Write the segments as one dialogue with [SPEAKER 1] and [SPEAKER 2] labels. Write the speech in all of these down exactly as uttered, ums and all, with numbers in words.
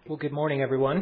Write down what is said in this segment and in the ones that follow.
[SPEAKER 1] Well, good morning, everyone.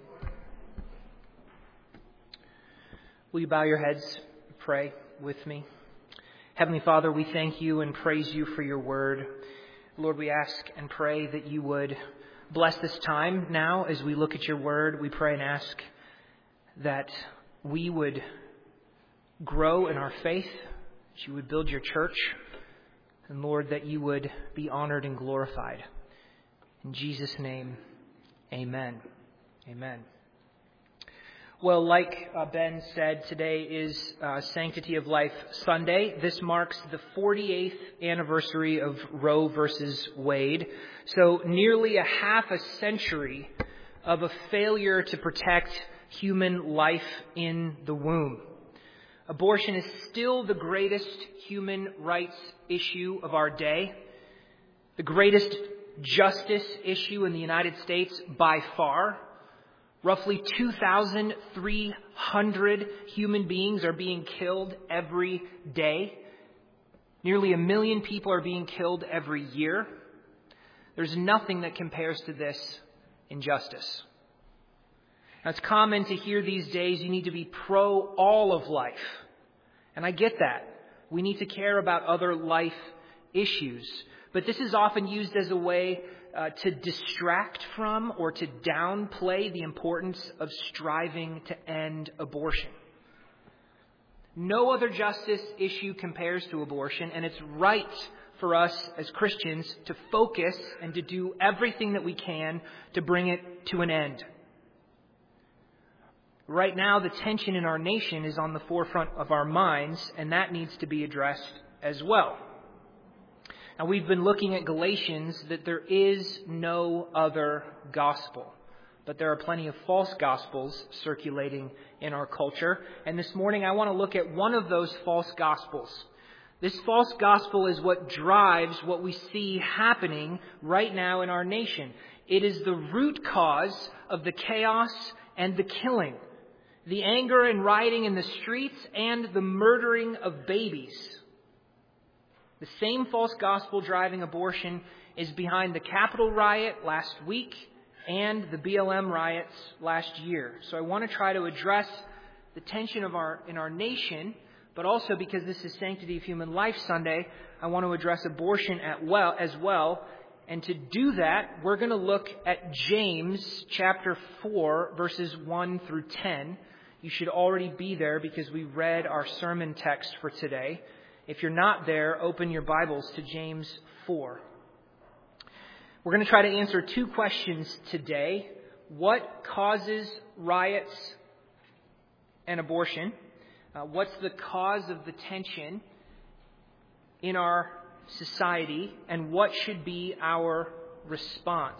[SPEAKER 1] Will you bow your heads and pray with me? Heavenly Father, we thank you and praise you for your word. Lord, we ask and pray that you would bless this time now as we look at your word. We pray and ask that we would grow in our faith, that you would build your church, and Lord, that you would be honored and glorified. In Jesus' name, amen. Amen. Well, like uh, Ben said, today is uh, Sanctity of Life Sunday. This marks the forty-eighth anniversary of Roe versus Wade. So nearly a half a century of a failure to protect human life in the womb. Abortion is still the greatest human rights issue of our day, the greatest justice issue in the United States by far. Roughly two thousand three hundred human beings are being killed every day. Nearly a million people are being killed every year. There's nothing that compares to this injustice. Now, it's common to hear these days you need to be pro all of life. And I get that. We need to care about other life issues. But this is often used as a way uh, to distract from or to downplay the importance of striving to end abortion. No other justice issue compares to abortion, and it's right for us as Christians to focus and to do everything that we can to bring it to an end. Right now, the tension in our nation is on the forefront of our minds, and that needs to be addressed as well. Now, we've been looking at Galatians that there is no other gospel, but there are plenty of false gospels circulating in our culture. And this morning, I want to look at one of those false gospels. This false gospel is what drives what we see happening right now in our nation. It is the root cause of the chaos and the killing, the anger and rioting in the streets, and the murdering of babies. The same false gospel driving abortion is behind the Capitol riot last week and the B L M riots last year. So I want to try to address the tension of our in our nation, but also because this is Sanctity of Human Life Sunday, I want to address abortion at well as well. And to do that, we're going to look at James chapter four, verses one through ten. You should already be there because we read our sermon text for today. If you're not there, open your Bibles to James four. We're going to try to answer two questions today. What causes riots and abortion? Uh, what's the cause of the tension in our society? And what should be our response?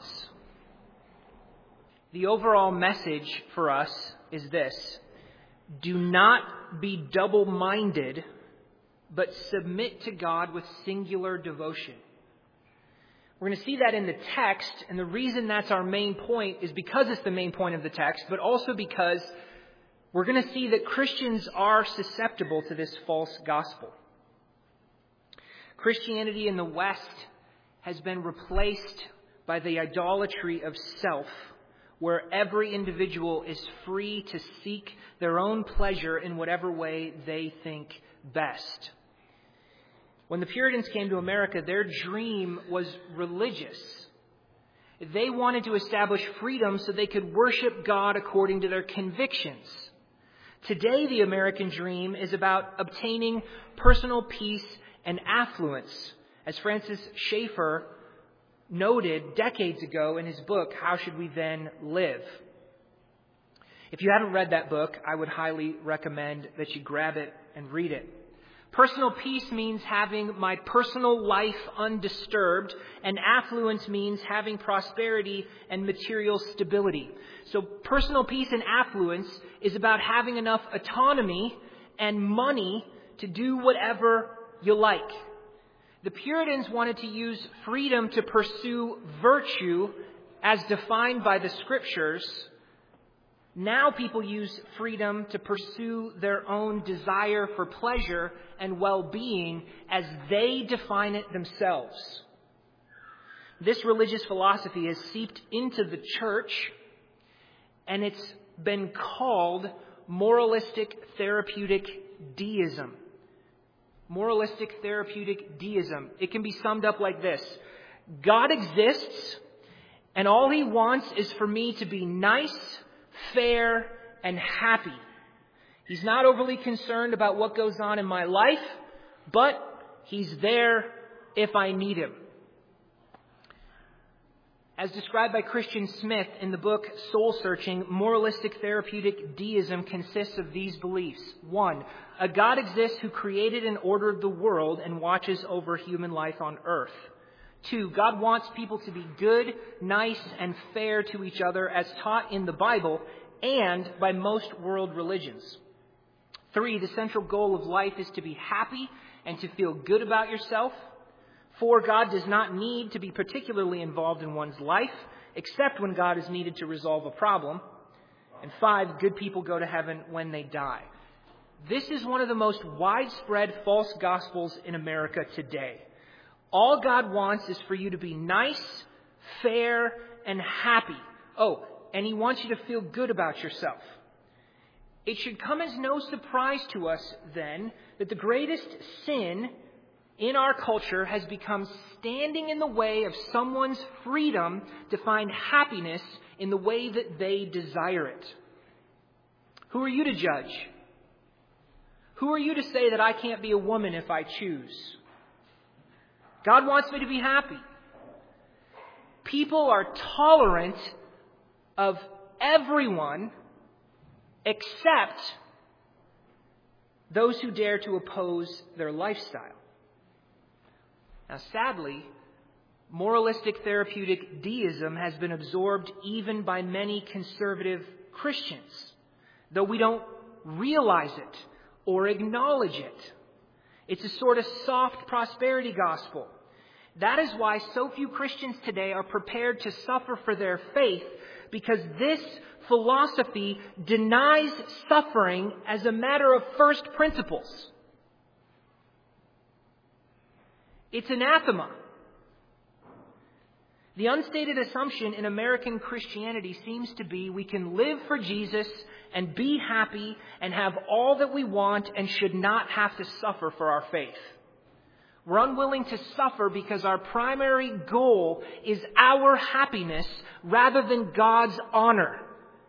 [SPEAKER 1] The overall message for us is this: do not be double-minded, but submit to God with singular devotion. We're going to see that in the text, and the reason that's our main point is because it's the main point of the text, but also because we're going to see that Christians are susceptible to this false gospel. Christianity in the West has been replaced by the idolatry of self, where every individual is free to seek their own pleasure in whatever way they think best. When the Puritans came to America, their dream was religious. They wanted to establish freedom so they could worship God according to their convictions. Today, the American dream is about obtaining personal peace and affluence. As Francis Schaeffer noted decades ago in his book, How Should We Then Live? If you haven't read that book, I would highly recommend that you grab it and read it. Personal peace means having my personal life undisturbed, and affluence means having prosperity and material stability. So personal peace and affluence is about having enough autonomy and money to do whatever you like. The Puritans wanted to use freedom to pursue virtue as defined by the Scriptures. Now people use freedom to pursue their own desire for pleasure and well-being as they define it themselves. This religious philosophy has seeped into the church, and it's been called moralistic therapeutic deism. Moralistic therapeutic deism. It can be summed up like this. God exists, and all he wants is for me to be nice, fair, and happy. He's not overly concerned about what goes on in my life, but he's there if I need him. As described by Christian Smith in the book Soul Searching, moralistic therapeutic deism consists of these beliefs. One, a God exists who created and ordered the world and watches over human life on earth. Two, God wants people to be good, nice, and fair to each other as taught in the Bible and by most world religions. Three, the central goal of life is to be happy and to feel good about yourself. Four, God does not need to be particularly involved in one's life, except when God is needed to resolve a problem. And five, good people go to heaven when they die. This is one of the most widespread false gospels in America today. All God wants is for you to be nice, fair, and happy. Oh, and he wants you to feel good about yourself. It should come as no surprise to us, then, that the greatest sin in our culture has become standing in the way of someone's freedom to find happiness in the way that they desire it. Who are you to judge? Who are you to say that I can't be a woman if I choose? God wants me to be happy. People are tolerant of everyone except those who dare to oppose their lifestyle. Now, sadly, moralistic therapeutic deism has been absorbed even by many conservative Christians, though we don't realize it or acknowledge it. It's a sort of soft prosperity gospel. That is why so few Christians today are prepared to suffer for their faith, because this philosophy denies suffering as a matter of first principles. It's anathema. The unstated assumption in American Christianity seems to be we can live for Jesus and be happy and have all that we want and should not have to suffer for our faith. We're unwilling to suffer because our primary goal is our happiness rather than God's honor.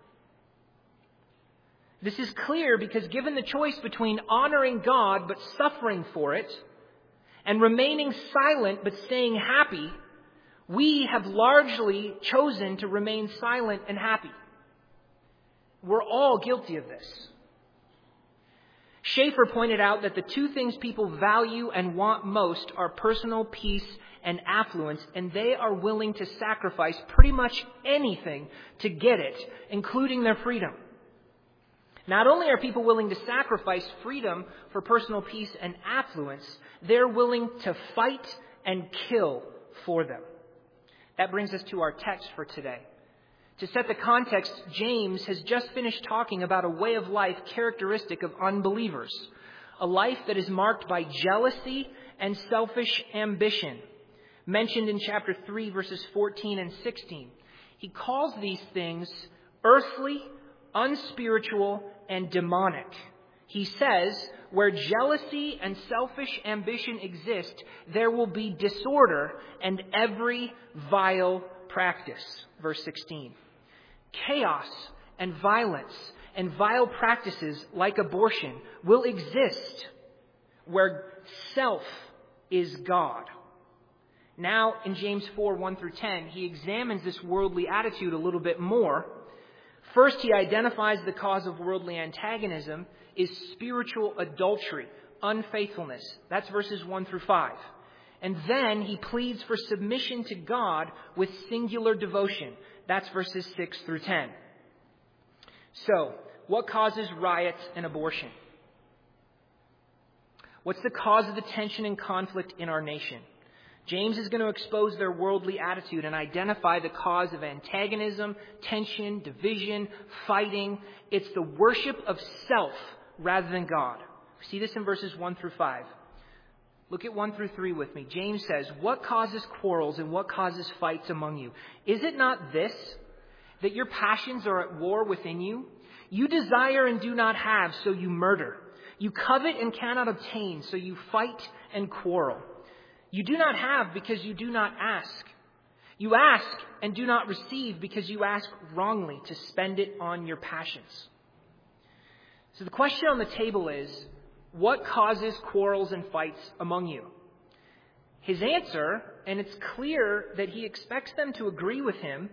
[SPEAKER 1] This is clear because given the choice between honoring God but suffering for it, and remaining silent but staying happy, we have largely chosen to remain silent and happy. We're all guilty of this. Schaeffer pointed out that the two things people value and want most are personal peace and affluence, and they are willing to sacrifice pretty much anything to get it, including their freedom. Not only are people willing to sacrifice freedom for personal peace and affluence, they're willing to fight and kill for them. That brings us to our text for today. To set the context, James has just finished talking about a way of life characteristic of unbelievers, a life that is marked by jealousy and selfish ambition, mentioned in chapter three, verses fourteen and sixteen. He calls these things earthly, unspiritual, and demonic. He says, where jealousy and selfish ambition exist, there will be disorder and every vile practice. Verse sixteen. Chaos and violence and vile practices like abortion will exist where self is God. Now, in James four, one through ten, he examines this worldly attitude a little bit more. First, he identifies the cause of worldly antagonism is spiritual adultery, unfaithfulness. That's verses one through five. And then he pleads for submission to God with singular devotion. That's verses six through ten. So, what causes riots and abortion? What's the cause of the tension and conflict in our nation? James is going to expose their worldly attitude and identify the cause of antagonism, tension, division, fighting. It's the worship of self rather than God. We see this in verses one through five. Look at one through three with me. James says, "What causes quarrels and what causes fights among you? Is it not this, that your passions are at war within you? You desire and do not have, so you murder. You covet and cannot obtain, so you fight and quarrel. You do not have because you do not ask. You ask and do not receive because you ask wrongly to spend it on your passions." So the question on the table is, what causes quarrels and fights among you? His answer, and it's clear that he expects them to agree with him,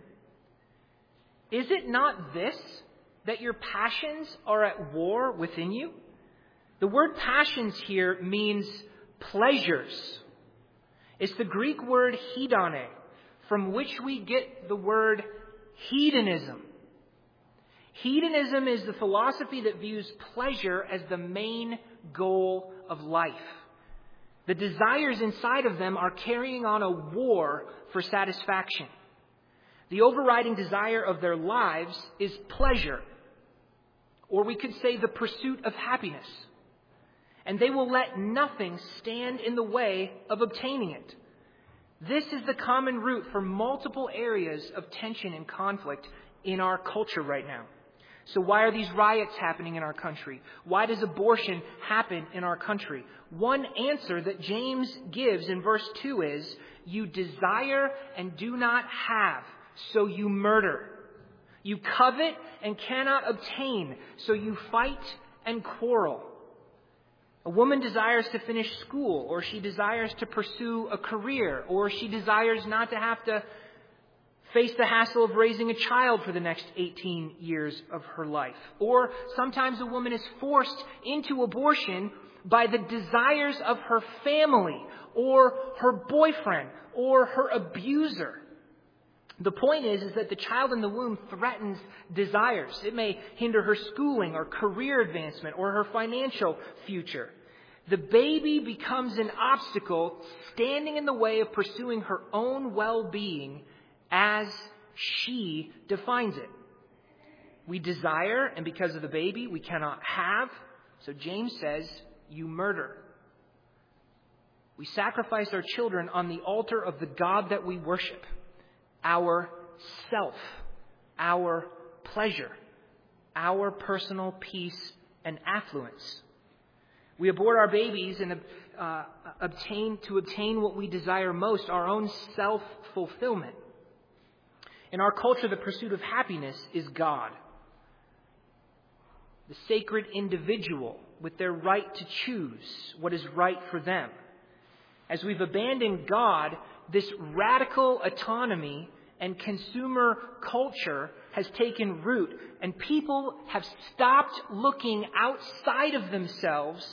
[SPEAKER 1] is it not this, that your passions are at war within you? The word passions here means pleasures. It's the Greek word hedone, from which we get the word hedonism. Hedonism is the philosophy that views pleasure as the main goal of life. The desires inside of them are carrying on a war for satisfaction. The overriding desire of their lives is pleasure, or we could say the pursuit of happiness. And they will let nothing stand in the way of obtaining it. This is the common root for multiple areas of tension and conflict in our culture right now. So why are these riots happening in our country? Why does abortion happen in our country? One answer that James gives in verse two is, you desire and do not have, so you murder. You covet and cannot obtain, so you fight and quarrel. A woman desires to finish school, or she desires to pursue a career, or she desires not to have to face the hassle of raising a child for the next eighteen years of her life. Or sometimes a woman is forced into abortion by the desires of her family, or her boyfriend, or her abuser. The point is, is that the child in the womb threatens desires. It may hinder her schooling or career advancement or her financial future. The baby becomes an obstacle standing in the way of pursuing her own well-being as she defines it. We desire, and because of the baby, we cannot have. So James says, you murder. We sacrifice our children on the altar of the God that we worship. Our self, our pleasure, our personal peace and affluence. We abort our babies and uh, obtain to obtain what we desire most, our own self-fulfillment. In our culture, the pursuit of happiness is God, the sacred individual with their right to choose what is right for them. As we've abandoned God, this radical autonomy and consumer culture has taken root, and people have stopped looking outside of themselves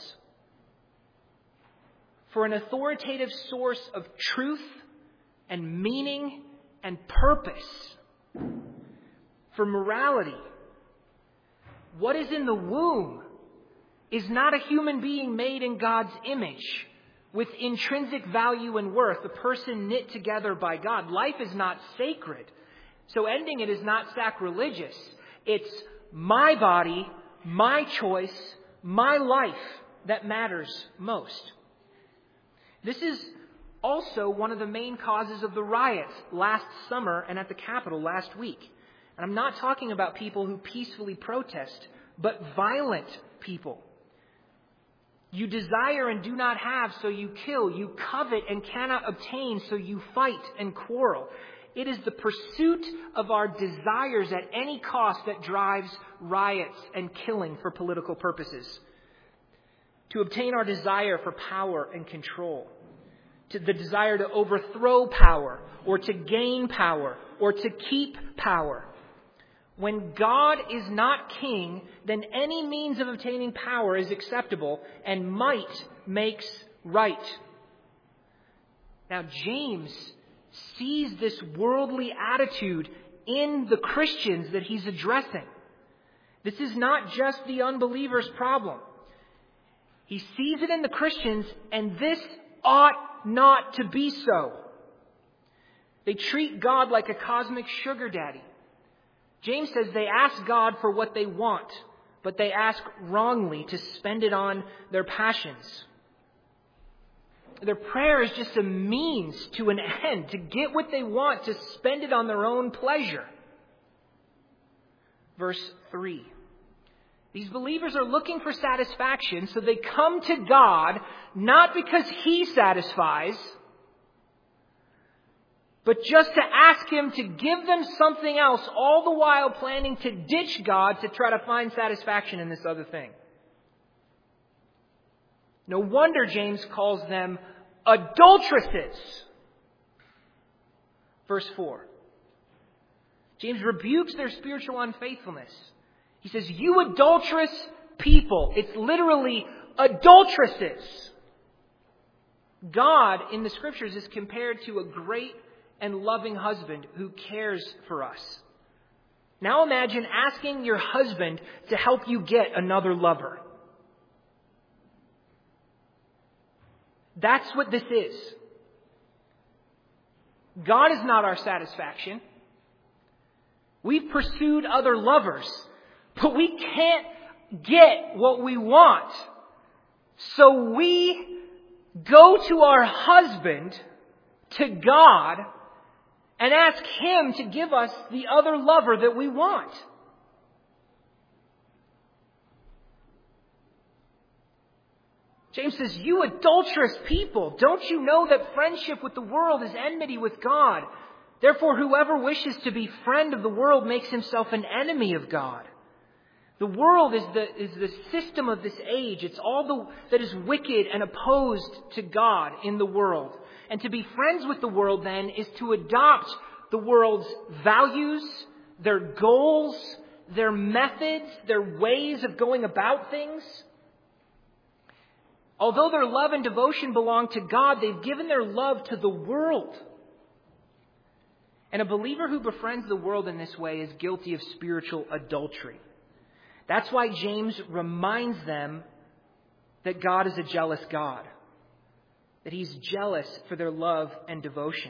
[SPEAKER 1] for an authoritative source of truth and meaning and purpose, for morality. What is in the womb is not a human being made in God's image, with intrinsic value and worth, a person knit together by God. Life is not sacred. So ending it is not sacrilegious. It's my body, my choice, my life that matters most. This is also one of the main causes of the riots last summer and at the Capitol last week. And I'm not talking about people who peacefully protest, but violent people. You desire and do not have, so you kill. You covet and cannot obtain, so you fight and quarrel. It is the pursuit of our desires at any cost that drives riots and killing for political purposes. To obtain our desire for power and control. To the desire to overthrow power, or to gain power, or to keep power. When God is not king, then any means of obtaining power is acceptable, and might makes right. Now, James sees this worldly attitude in the Christians that he's addressing. This is not just the unbeliever's problem. He sees it in the Christians, and this ought not to be so. They treat God like a cosmic sugar daddy. James says they ask God for what they want, but they ask wrongly to spend it on their passions. Their prayer is just a means to an end, to get what they want, to spend it on their own pleasure. Verse three. These believers are looking for satisfaction, so they come to God not because He satisfies, but just to ask Him to give them something else, all the while planning to ditch God to try to find satisfaction in this other thing. No wonder James calls them adulteresses. Verse four. James rebukes their spiritual unfaithfulness. He says, you adulterous people. It's literally adulteresses. God in the Scriptures is compared to a great and loving husband who cares for us. Now imagine asking your husband to help you get another lover. That's what this is. God is not our satisfaction. We've pursued other lovers, but we can't get what we want. So we go to our husband, to God, and ask Him to give us the other lover that we want. James says, you adulterous people, don't you know that friendship with the world is enmity with God? Therefore, whoever wishes to be friend of the world makes himself an enemy of God. The world is the, is the system of this age. It's all the, that is wicked and opposed to God in the world. And to be friends with the world, then, is to adopt the world's values, their goals, their methods, their ways of going about things. Although their love and devotion belong to God, they've given their love to the world. And a believer who befriends the world in this way is guilty of spiritual adultery. That's why James reminds them that God is a jealous God, that He's jealous for their love and devotion.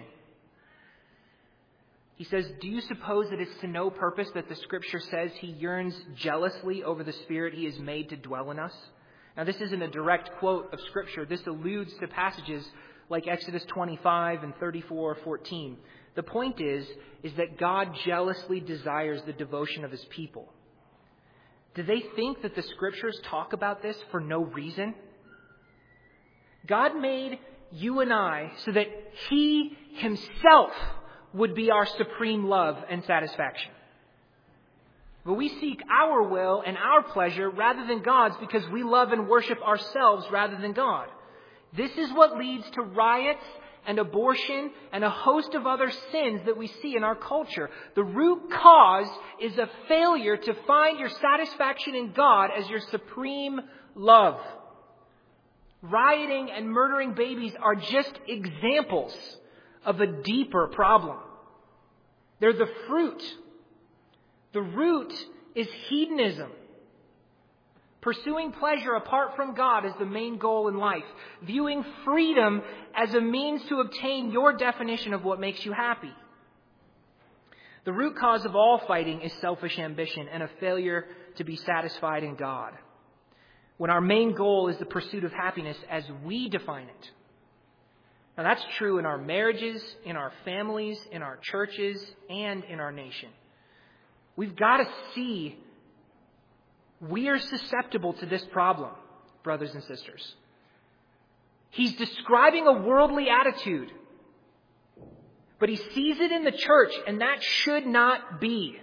[SPEAKER 1] He says, do you suppose that it's to no purpose that the Scripture says He yearns jealously over the Spirit He has made to dwell in us? Now, this isn't a direct quote of Scripture. This alludes to passages like Exodus twenty-five and thirty-four fourteen. The point is, is that God jealously desires the devotion of His people. Do they think that the Scriptures talk about this for no reason? God made you and I so that He Himself would be our supreme love and satisfaction. But we seek our will and our pleasure rather than God's because we love and worship ourselves rather than God. This is what leads to riots and abortion and a host of other sins that we see in our culture. The root cause is a failure to find your satisfaction in God as your supreme love. Rioting and murdering babies are just examples of a deeper problem. They're the fruit. The root is hedonism. Pursuing pleasure apart from God is the main goal in life. Viewing freedom as a means to obtain your definition of what makes you happy. The root cause of all fighting is selfish ambition and a failure to be satisfied in God, when our main goal is the pursuit of happiness as we define it. Now that's true in our marriages, in our families, in our churches, and in our nation. We've got to see we are susceptible to this problem, brothers and sisters. He's describing a worldly attitude, but he sees it in the church, and that should not be.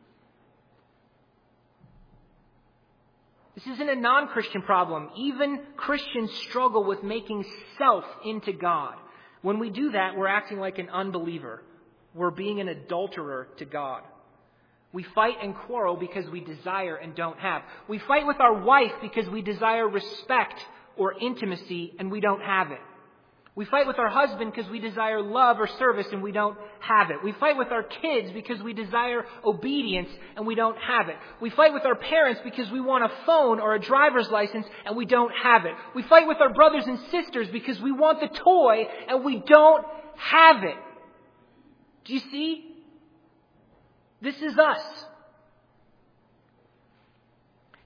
[SPEAKER 1] This isn't a non-Christian problem. Even Christians struggle with making self into God. When we do that, we're acting like an unbeliever. We're being an adulterer to God. We fight and quarrel because we desire and don't have. We fight with our wife because we desire respect or intimacy and we don't have it. We fight with our husband because we desire love or service and we don't have it. We fight with our kids because we desire obedience and we don't have it. We fight with our parents because we want a phone or a driver's license and we don't have it. We fight with our brothers and sisters because we want the toy and we don't have it. Do you see? This is us.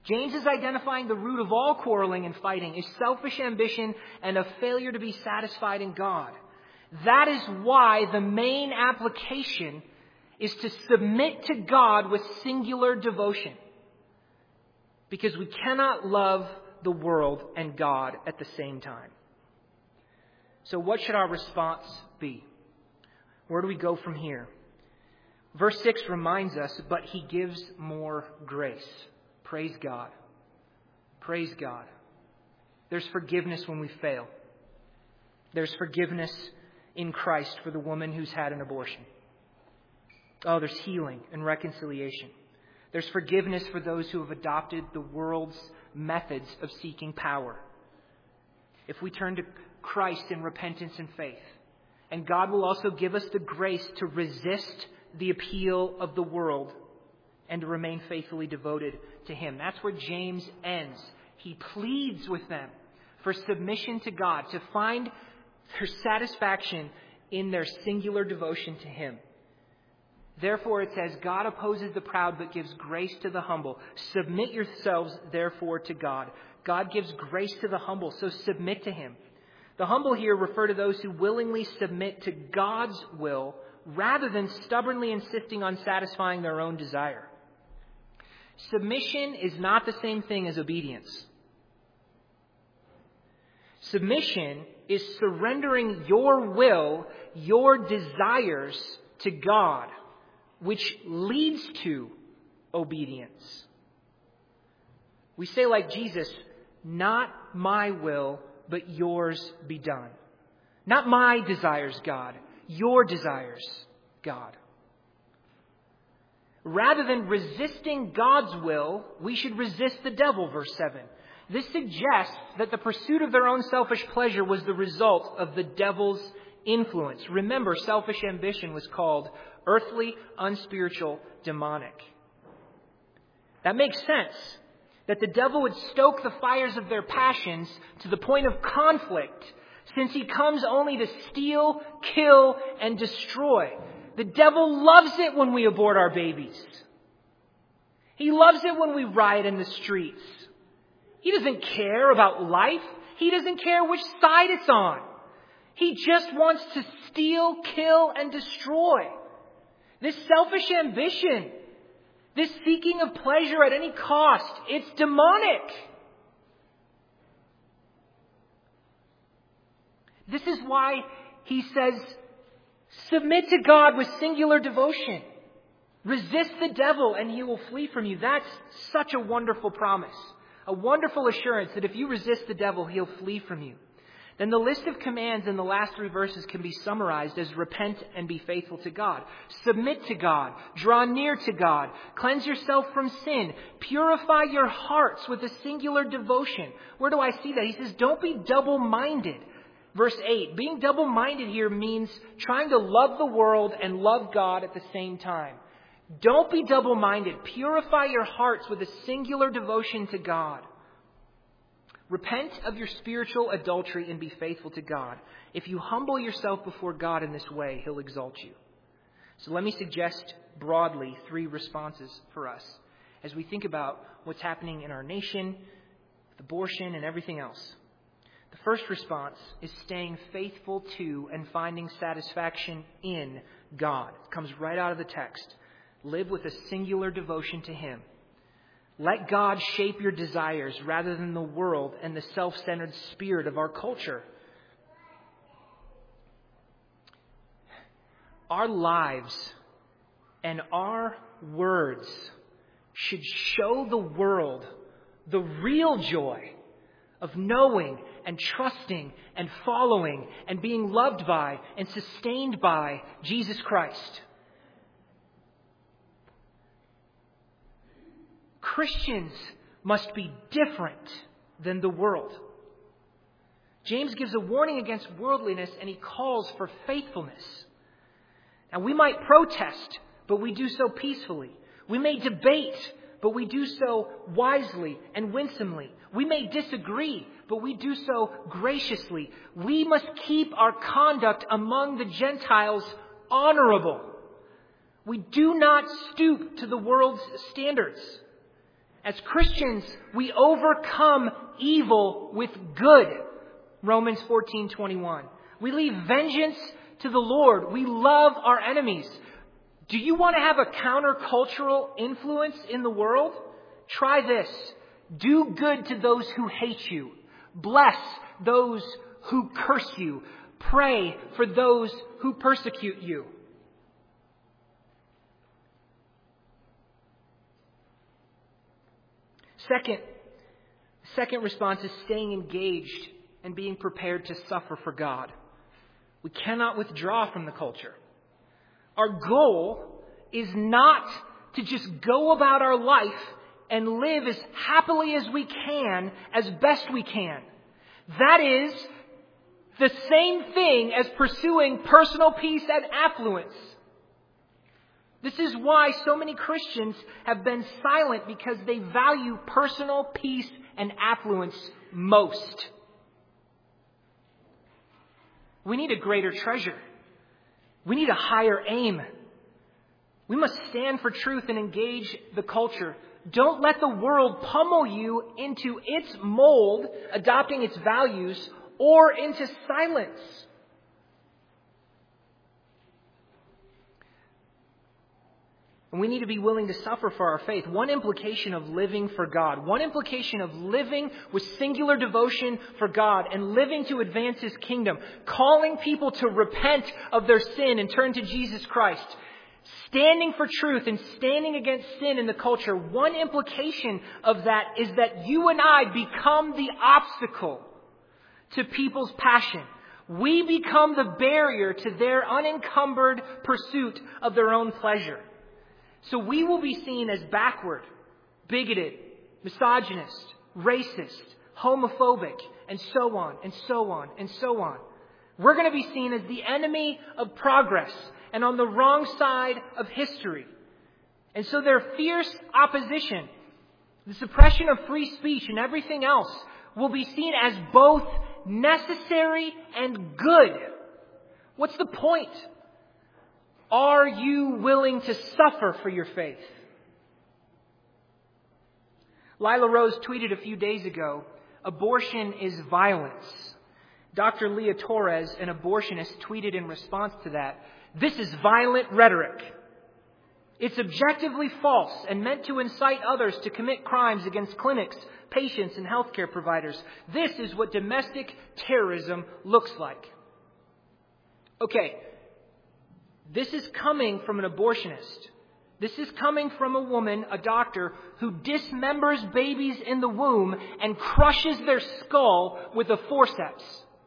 [SPEAKER 1] James is identifying the root of all quarreling and fighting is selfish ambition and a failure to be satisfied in God. That is why the main application is to submit to God with singular devotion. Because we cannot love the world and God at the same time. So what should our response be? Where do we go from here? Verse six reminds us, but he gives more grace. Praise God. Praise God. There's forgiveness when we fail. There's forgiveness in Christ for the woman who's had an abortion. Oh, there's healing and reconciliation. There's forgiveness for those who have adopted the world's methods of seeking power. If we turn to Christ in repentance and faith, and God will also give us the grace to resist the appeal of the world and to remain faithfully devoted to Him. That's where James ends. He pleads with them for submission to God, to find their satisfaction in their singular devotion to Him. Therefore, it says, God opposes the proud but gives grace to the humble. Submit yourselves, therefore, to God. God gives grace to the humble, so submit to Him. The humble here refer to those who willingly submit to God's will rather than stubbornly insisting on satisfying their own desire. Submission is not the same thing as obedience. Submission is surrendering your will, your desires to God, which leads to obedience. We say like Jesus, not my will, but yours be done. Not my desires, God, your desires, God. Rather than resisting God's will, we should resist the devil, verse seven. This suggests that the pursuit of their own selfish pleasure was the result of the devil's influence. Remember, selfish ambition was called earthly, unspiritual, demonic. That makes sense, that the devil would stoke the fires of their passions to the point of conflict, since he comes only to steal, kill, and destroy. The devil loves it when we abort our babies. He loves it when we riot in the streets. He doesn't care about life. He doesn't care which side it's on. He just wants to steal, kill, and destroy. This selfish ambition, this seeking of pleasure at any cost, it's demonic. This is why he says, submit to God with singular devotion. Resist the devil and he will flee from you. That's such a wonderful promise. A wonderful assurance that if you resist the devil, he'll flee from you. Then the list of commands in the last three verses can be summarized as repent and be faithful to God. Submit to God. Draw near to God. Cleanse yourself from sin. Purify your hearts with a singular devotion. Where do I see that? He says, don't be double-minded. Verse eight, being double-minded here means trying to love the world and love God at the same time. Don't be double-minded. Purify your hearts with a singular devotion to God. Repent of your spiritual adultery and be faithful to God. If you humble yourself before God in this way, He'll exalt you. So let me suggest broadly three responses for us as we think about what's happening in our nation, with abortion, and everything else. The first response is staying faithful to and finding satisfaction in God. It comes right out of the text. Live with a singular devotion to Him. Let God shape your desires rather than the world and the self-centered spirit of our culture. Our lives and our words should show the world the real joy of knowing and trusting and following and being loved by and sustained by Jesus Christ. Christians must be different than the world. James gives a warning against worldliness and he calls for faithfulness. Now we might protest, but we do so peacefully. We may debate, but we do so wisely and winsomely. We may disagree, but we do so graciously. We must keep our conduct among the Gentiles honorable. We do not stoop to the world's standards. As Christians, we overcome evil with good. Romans fourteen twenty-one. We leave vengeance to the Lord. We love our enemies. Do you want to have a countercultural influence in the world? Try this. Do good to those who hate you. Bless those who curse you. Pray for those who persecute you. Second, second response is staying engaged and being prepared to suffer for God. We cannot withdraw from the culture. Our goal is not to just go about our life and live as happily as we can, as best we can. That is the same thing as pursuing personal peace and affluence. This is why so many Christians have been silent, because they value personal peace and affluence most. We need a greater treasure. We need a higher aim. We must stand for truth and engage the culture. Don't let the world pummel you into its mold, adopting its values, or into silence. And we need to be willing to suffer for our faith. One implication of living for God, one implication of living with singular devotion for God and living to advance His kingdom, calling people to repent of their sin and turn to Jesus Christ, standing for truth and standing against sin in the culture. One implication of that is that you and I become the obstacle to people's passion. We become the barrier to their unencumbered pursuit of their own pleasure. So we will be seen as backward, bigoted, misogynist, racist, homophobic, and so on, and so on, and so on. We're going to be seen as the enemy of progress and on the wrong side of history. And so their fierce opposition, the suppression of free speech and everything else, will be seen as both necessary and good. What's the point? Are you willing to suffer for your faith? Lila Rose tweeted a few days ago, "Abortion is violence." Doctor Leah Torres, an abortionist, tweeted in response to that, "This is violent rhetoric. It's objectively false and meant to incite others to commit crimes against clinics, patients, and healthcare providers. This is what domestic terrorism looks like." Okay. This is coming from an abortionist. This is coming from a woman, a doctor, who dismembers babies in the womb and crushes their skull with a forceps.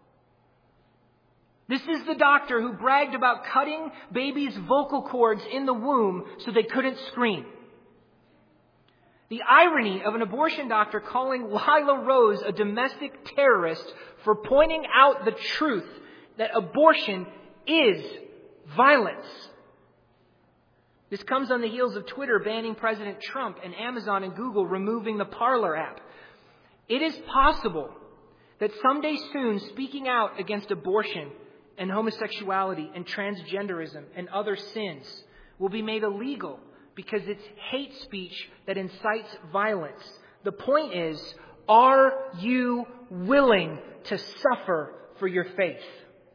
[SPEAKER 1] This is the doctor who bragged about cutting babies' vocal cords in the womb so they couldn't scream. The irony of an abortion doctor calling Lila Rose a domestic terrorist for pointing out the truth that abortion is violence. This comes on the heels of Twitter banning President Trump and Amazon and Google removing the Parler app. It is possible that someday soon, speaking out against abortion and homosexuality and transgenderism and other sins will be made illegal because it's hate speech that incites violence. The point is, are you willing to suffer for your faith?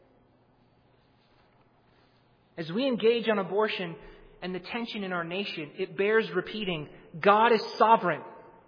[SPEAKER 1] As we engage on abortion and the tension in our nation, it bears repeating, God is sovereign.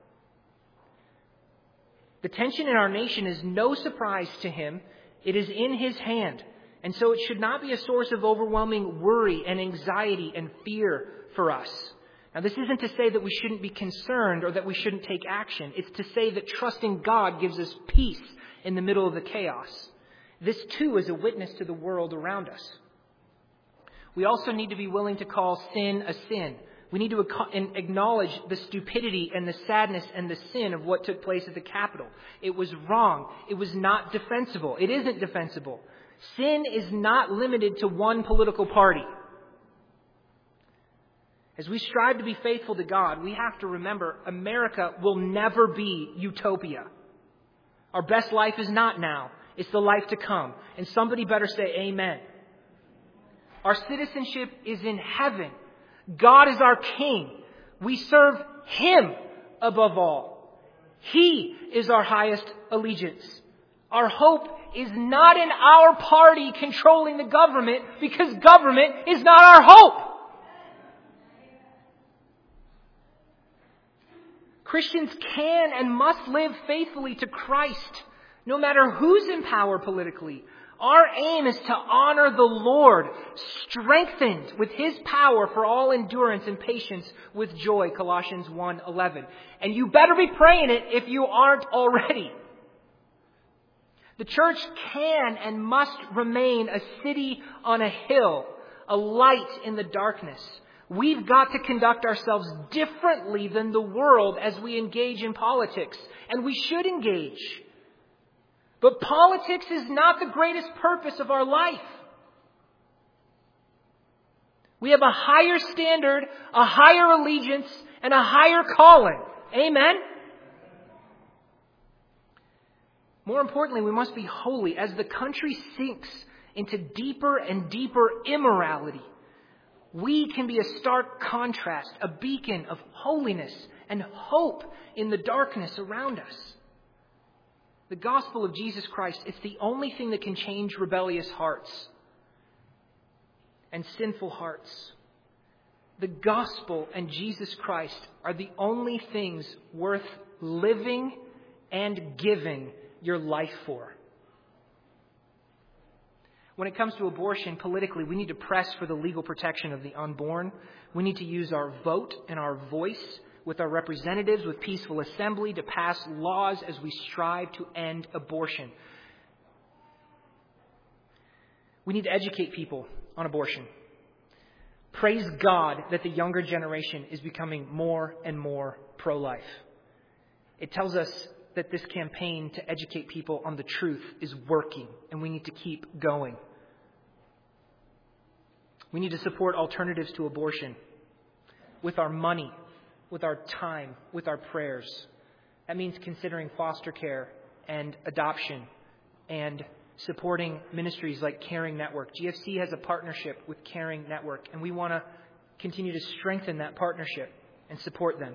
[SPEAKER 1] The tension in our nation is no surprise to Him. It is in His hand. And so it should not be a source of overwhelming worry and anxiety and fear for us. Now, this isn't to say that we shouldn't be concerned or that we shouldn't take action. It's to say that trusting God gives us peace in the middle of the chaos. This, too, is a witness to the world around us. We also need to be willing to call sin a sin. We need to acknowledge the stupidity and the sadness and the sin of what took place at the Capitol. It was wrong. It was not defensible. It isn't defensible. Sin is not limited to one political party. As we strive to be faithful to God, we have to remember America will never be utopia. Our best life is not now. It's the life to come. And somebody better say amen. Our citizenship is in heaven. God is our King. We serve Him above all. He is our highest allegiance. Our hope is not in our party controlling the government, because government is not our hope. Christians can and must live faithfully to Christ, no matter who's in power politically. Our aim is to honor the Lord, strengthened with His power for all endurance and patience with joy, Colossians one eleven. And you better be praying it if you aren't already. The church can and must remain a city on a hill, a light in the darkness. We've got to conduct ourselves differently than the world as we engage in politics, and we should engage. But politics is not the greatest purpose of our life. We have a higher standard, a higher allegiance, and a higher calling. Amen? More importantly, we must be holy as the country sinks into deeper and deeper immorality. We can be a stark contrast, a beacon of holiness and hope in the darkness around us. The gospel of Jesus Christ, it's the only thing that can change rebellious hearts and sinful hearts. The gospel and Jesus Christ are the only things worth living and giving your life for. When it comes to abortion politically, we need to press for the legal protection of the unborn. We need to use our vote and our voice with our representatives, with peaceful assembly, to pass laws as we strive to end abortion. We need to educate people on abortion. Praise God that the younger generation is becoming more and more pro-life. It tells us that this campaign to educate people on the truth is working, and we need to keep going. We need to support alternatives to abortion with our money, with our time, with our prayers. That means considering foster care and adoption and supporting ministries like Caring Network. G F C has a partnership with Caring Network, and we want to continue to strengthen that partnership and support them.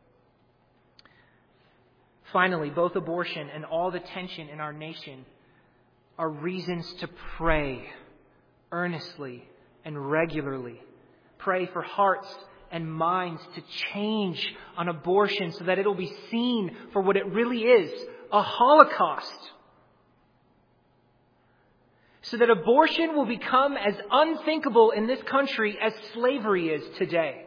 [SPEAKER 1] Finally, both abortion and all the tension in our nation are reasons to pray earnestly and regularly. Pray for hearts and minds to change on abortion so that it'll be seen for what it really is, a holocaust. So that abortion will become as unthinkable in this country as slavery is today.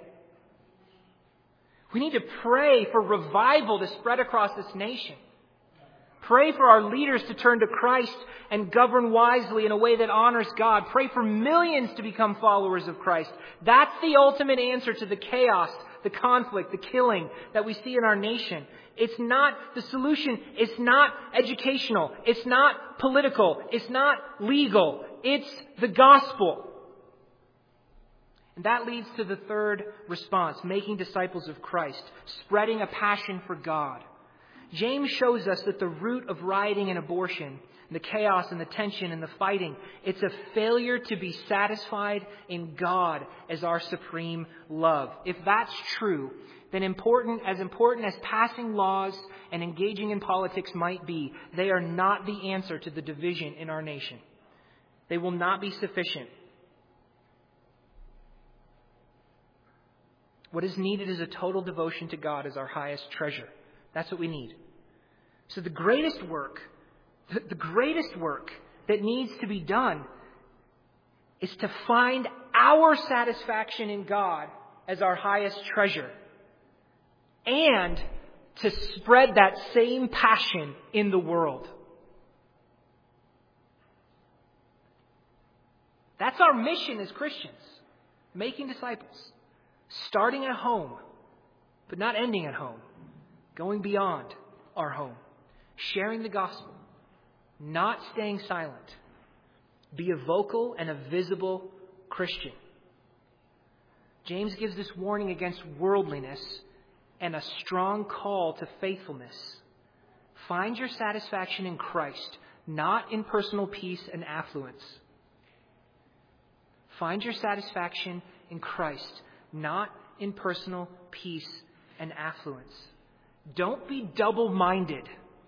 [SPEAKER 1] We need to pray for revival to spread across this nation. Pray for our leaders to turn to Christ and govern wisely in a way that honors God. Pray for millions to become followers of Christ. That's the ultimate answer to the chaos, the conflict, the killing that we see in our nation. It's not the solution. It's not educational. It's not political. It's not legal. It's the gospel. And that leads to the third response, making disciples of Christ, spreading a passion for God. James shows us that the root of rioting and abortion, the chaos and the tension and the fighting, it's a failure to be satisfied in God as our supreme love. If that's true, then important, as important as passing laws and engaging in politics might be, they are not the answer to the division in our nation. They will not be sufficient. What is needed is a total devotion to God as our highest treasure. That's what we need. So the greatest work, the greatest work that needs to be done is to find our satisfaction in God as our highest treasure and to spread that same passion in the world. That's our mission as Christians, making disciples, starting at home, but not ending at home, going beyond our home, sharing the gospel, not staying silent. Be a vocal and a visible Christian. James gives this warning against worldliness and a strong call to faithfulness. Find your satisfaction in Christ, not in personal peace and affluence. Find your satisfaction in Christ, not in personal peace and affluence. Don't be double-minded.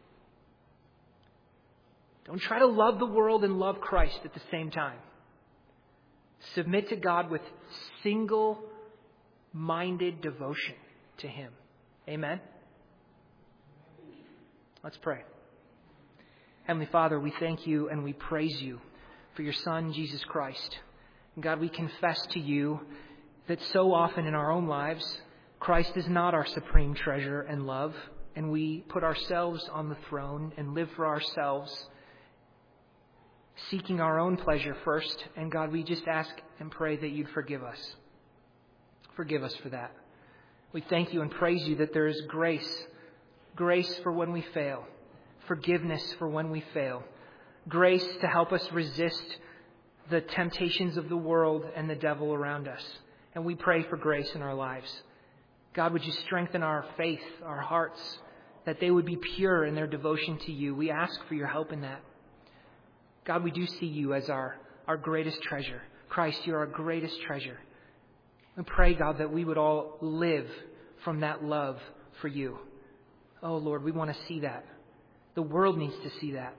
[SPEAKER 1] Don't try to love the world and love Christ at the same time. Submit to God with single-minded devotion to Him. Amen? Let's pray. Heavenly Father, we thank you and we praise you for your Son, Jesus Christ. And God, we confess to you that so often in our own lives, Christ is not our supreme treasure and love, and we put ourselves on the throne and live for ourselves, seeking our own pleasure first. And God, we just ask and pray that you'd forgive us. Forgive us for that. We thank you and praise you that there is grace, grace for when we fail, forgiveness for when we fail, grace to help us resist the temptations of the world and the devil around us. And we pray for grace in our lives. God, would you strengthen our faith, our hearts, that they would be pure in their devotion to you. We ask for your help in that. God, we do see you as our, our greatest treasure. Christ, you're our greatest treasure. We pray, God, that we would all live from that love for you. Oh, Lord, we want to see that. The world needs to see that.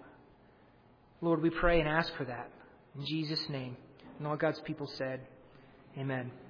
[SPEAKER 1] Lord, we pray and ask for that. In Jesus' name. And all God's people said, amen.